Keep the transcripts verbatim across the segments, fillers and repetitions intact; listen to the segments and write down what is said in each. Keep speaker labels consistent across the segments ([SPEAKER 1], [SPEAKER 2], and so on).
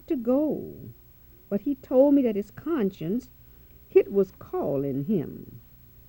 [SPEAKER 1] to go, but he told me that his conscience, it was calling him.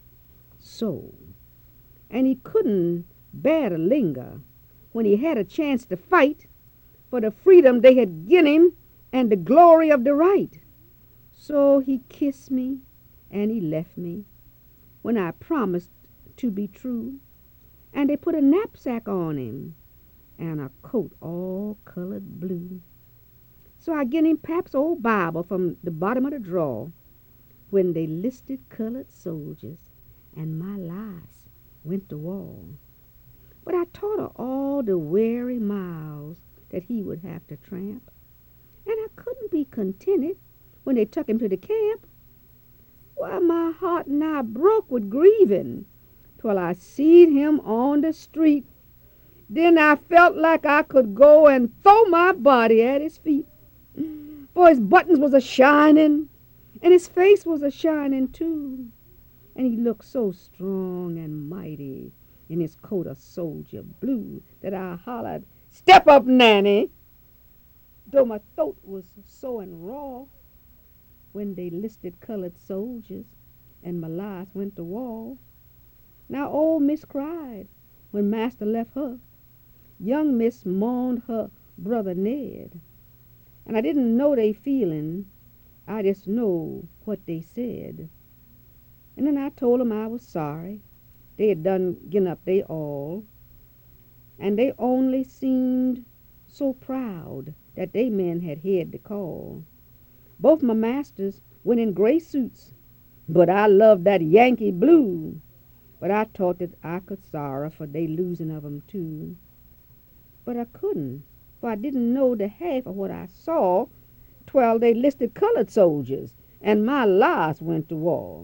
[SPEAKER 1] So, and he couldn't bear to linger when he had a chance to fight for the freedom they had given him and the glory of the right. So he kissed me and he left me when I promised to be true. And they put a knapsack on him and a coat all colored blue. So I get him Pap's old Bible from the bottom of the drawer when they listed colored soldiers and my lies went to war. But I taught her all the weary miles that he would have to tramp, and I couldn't be contented when they took him to the camp. Why, my heart nigh broke with grieving till I seed him on the street. Then I felt like I could go and throw my body at his feet, for his buttons was a-shining, and his face was a-shining too, and he looked so strong and mighty in his coat of soldier blue that I hollered, "Step up, Nanny," though my throat was sore and raw when they listed colored soldiers and my lies went to war. Now old Miss cried when Master left her. Young Miss mourned her brother Ned, and I didn't know they feeling, I just know what they said. And then I told them I was sorry. They had done given up they all, and they only seemed so proud that they men had heard the call. Both my masters went in gray suits, but I loved that Yankee blue. But I thought that I could sorrow for they losing of 'em too. But I couldn't, for I didn't know the half of what I saw twell they listed colored soldiers, and my lies went to war.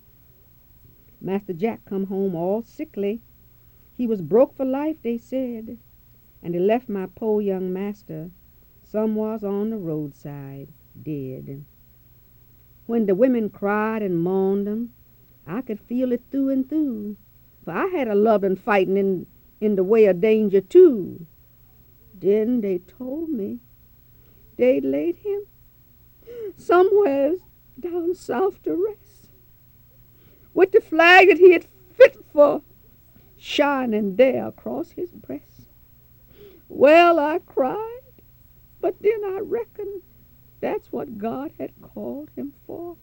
[SPEAKER 1] Master Jack come home all sickly. He was broke for life, they said, and they left my poor young master, some was on the roadside, dead. When the women cried and mourned him, I could feel it through and through, for I had a loving fighting in, in the way of danger too. Then they told me they'd laid him somewheres down south to rest, with the flag that he had fit for shining there across his breast. Well, I cried, but then I reckoned that's what God had called him for.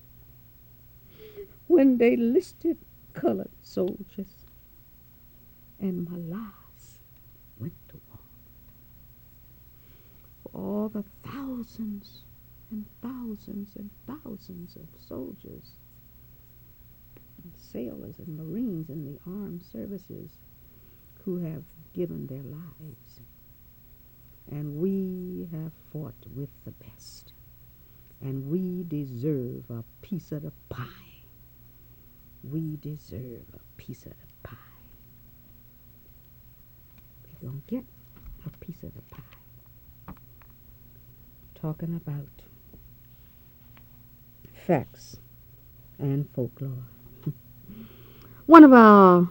[SPEAKER 1] When they listed colored soldiers and my lies went to war. For all the thousands and thousands and thousands of soldiers and sailors and Marines in the armed services who have given their lives. And we have fought with the best, and we deserve a piece of the pie. We deserve a piece of the pie. We're going to get a piece of the pie. Talking about facts and folklore. One of our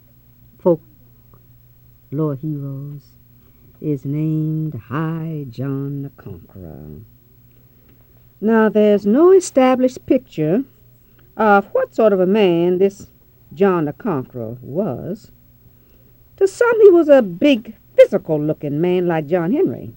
[SPEAKER 1] folklore heroes is named High John the Conqueror. Now, there's no established picture of what sort of a man this John the Conqueror was. To some, he was a big, physical-looking man like John Henry.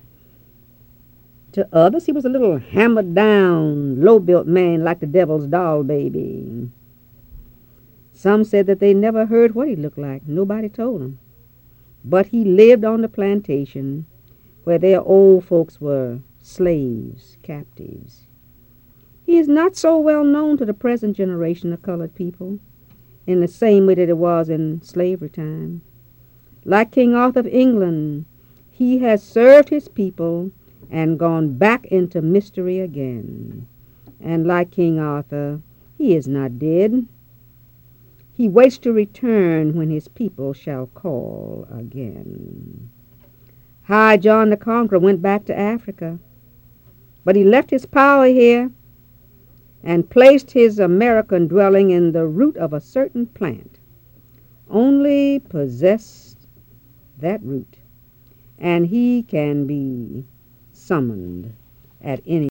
[SPEAKER 1] To others, he was a little hammered-down, low-built man like the Devil's doll baby. Some said that they never heard what he looked like. Nobody told them. But he lived on the plantation where their old folks were slaves, captives. He is not so well known to the present generation of colored people in the same way that it was in slavery time. Like King Arthur of England, he has served his people and gone back into mystery again. And like King Arthur, he is not dead. He waits to return when his people shall call again. High John the Conqueror went back to Africa, but he left his power here and placed his American dwelling in the root of a certain plant. Only possessed that root, and he can be summoned at any